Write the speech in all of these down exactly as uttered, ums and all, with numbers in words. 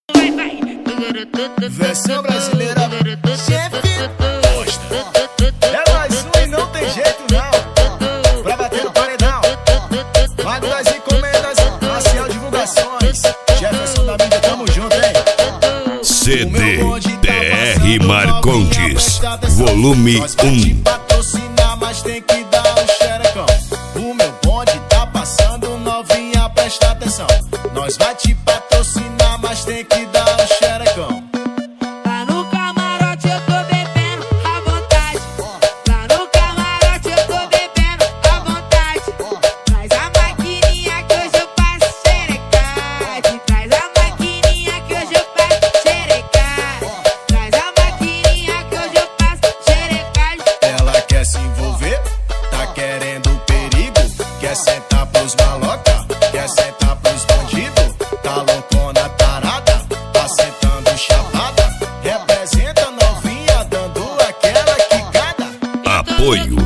Versão brasileira, chefe Costa. É mais um e não tem jeito não. Pra bater no paredão, Mago das encomendas, Marcial Divulgações, Jefferson da mídia, tamo junto, hein? C D T R Marcondes, volume um. Patrocinar, mas tem que dar um xerecão. O meu bonde tá passando, novinha, presta atenção. Nós vai te patrocinar, mas tem que dar um xerecão. Lá no camarote eu tô bebendo à vontade. Lá no camarote eu tô bebendo à vontade. Traz a maquininha que hoje eu passo xerecade. Traz a maquininha que hoje eu passo xerecade. Traz a maquininha que hoje eu passo xerecade. Ela quer se envolver, tá querendo perigo. Quer sentar pros maloca, quer sentar pros bandidos. Tá loucona tarada, tá sentando chapada. Representa novinha, dando aquela quicada. Apoio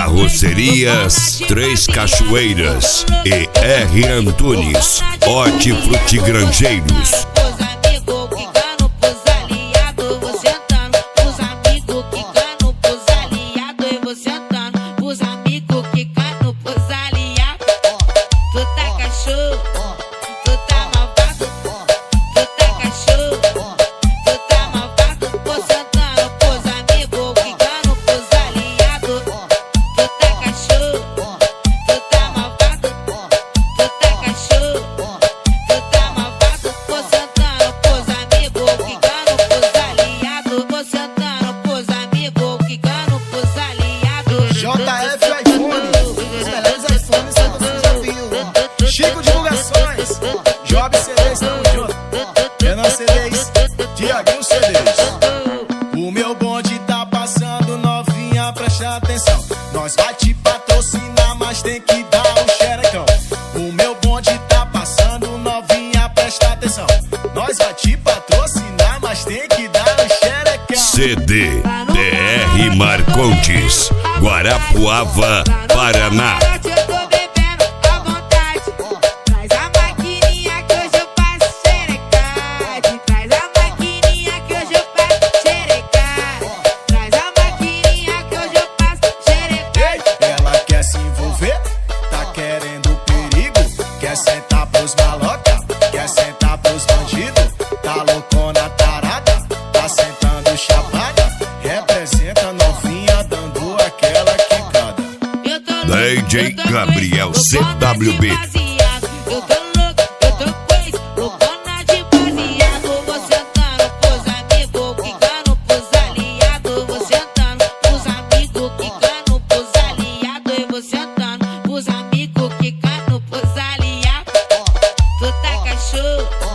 Carrocerias Três Cachoeiras e R Antunes, Hortifruti Grangeiros. Os amigos quicando pros aliados, vou sentando. Os amigos quicando pros aliados, eu vou sentando. Os amigos quicando pros aliados. Tu tá cachorro, tu tá malvado. Tu tá cachorro, tu tá malvado. Vou sentando pros amigos quicando pros aliados. Tu tá cachorro, tu tá malvado. Tu tá cachorro, tu tá malvado. Vou sentando pros amigos quicando pros aliados. Vou sentando pros amigos quicando pros aliados. J F iPhone, os melhores iPhones que você já viu. Chico Divulgações, Job C Ds, tamo junto. Renan C Ds, Tiaguinho C Ds. O meu bonde tá passando, novinha, presta atenção. Nós vai te patrocinar, mas tem que dar um xerecão. O meu bonde tá passando, novinha, presta atenção. Nós vai te patrocinar, mas tem que dar um xerecão. C D T R Marcondes, Guarapuava, Paraná. Eu tô bebendo à vontade. Traz a maquininha que hoje eu passo xerecade. Traz a maquininha que hoje eu passo xerecade. Traz a maquininha que hoje eu passo xerecade. Ela quer se envolver, tá querendo perigo. Quer sentar pros maloca, quer sentar pros bandidos. Tá loucona tarada, tá sentando chapada. Representa novinha, dando aquela quicada. Eu tô louco, D J eu tô Gabriel com C W B. loucona de baseado. Eu tô louco, eu tô com isso, loucona de baseado. Vou sentando pros amigos, quicando pros aliados. Vou sentando pros amigos, quicando pros aliados. Eu vou sentando pros amigos, quicando pros aliados. Tu tá cachorro,